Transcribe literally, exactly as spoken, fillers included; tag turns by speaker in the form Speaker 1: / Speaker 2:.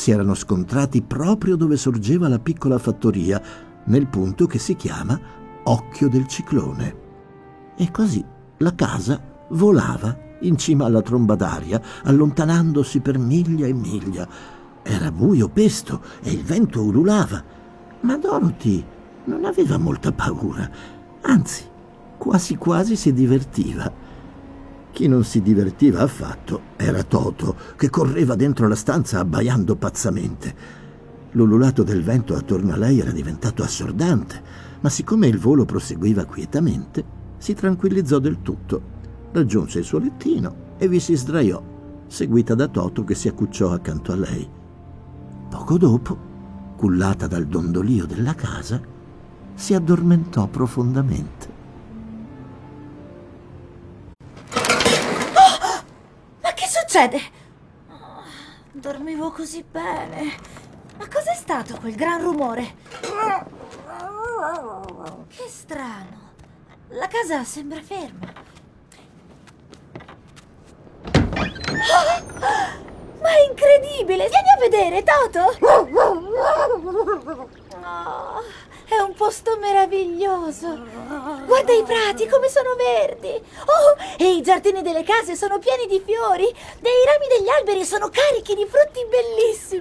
Speaker 1: si erano scontrati proprio dove sorgeva la piccola fattoria, nel punto che si chiama Occhio del Ciclone. E così la casa volava in cima alla tromba d'aria, allontanandosi per miglia e miglia. Era buio pesto e il vento ululava, ma Dorothy non aveva molta paura, anzi, quasi quasi si divertiva. Chi non si divertiva affatto era Toto, che correva dentro la stanza abbaiando pazzamente. L'ululato del vento attorno a lei era diventato assordante, ma siccome il volo proseguiva quietamente, si tranquillizzò del tutto. Raggiunse il suo lettino e vi si sdraiò, seguita da Toto che si accucciò accanto a lei. Poco dopo, cullata dal dondolio della casa, si addormentò profondamente.
Speaker 2: Succede? Oh, dormivo così bene. Ma cos'è stato quel gran rumore? Che strano. La casa sembra ferma. Oh, ma è incredibile! Vieni a vedere, Toto! Oh, è un posto meraviglioso. Guarda i prati come sono verdi. Oh, e i giardini delle case sono pieni di fiori. E i rami degli alberi sono carichi di frutti bellissimi.